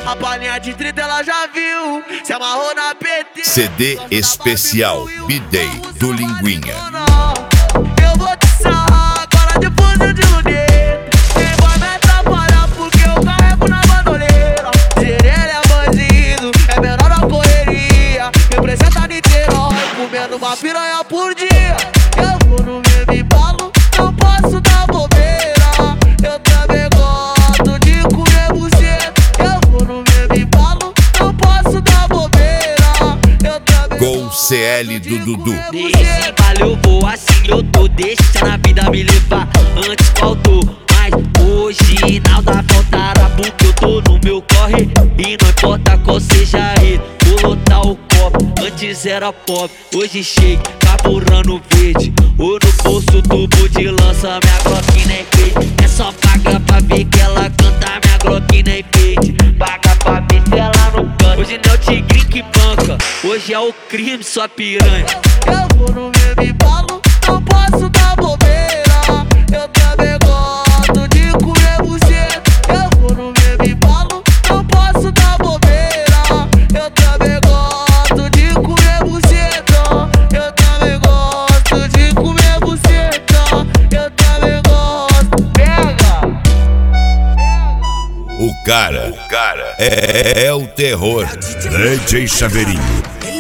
A palhinha de 30 ela já viu, se amarrou na PT. CD especial B-Day do Linguinha. Eu vou te sarrar agora depois de luneta. Nem vai me atrapalhar porque eu carrego na bandoleira. Ser ele é bandido, é menor na correria. Representa Niterói, comendo uma piranha por dia. Eu vou no mesmo embalo, não posso dar bobeira. Eu também gosto de comer buceta. Eu vou no mesmo embalo, não posso dar bobeira. Eu também Gol CL do Dudu. Nesse embalo eu vou assim, eu tô deixando a vida me levar. Antes faltou, mas hoje nada faltará, porque eu tô no meu corre. E não importa qual seja ele, vou lotar o copo. Antes era pop, hoje shake, carburando verde. Ou no bolso tubo de lança, minha Glock nem fake. É só pagar pra ver que ela canta, minha Glock nem fake. Paga pra ver se ela não canta. Hoje não é o tigrinho que banca, hoje é o crime, sua piranha. Eu vou no mesmo embalo, não posso dar bobeira. Eu também gosto de comer buceta. Eu vou no mesmo embalo, não posso dar bobeira. Eu também gosto de comer buceta. Eu também gosto de comer buceta. Eu também gosto. Pega! O cara é o terror. DJ Chaveirinho.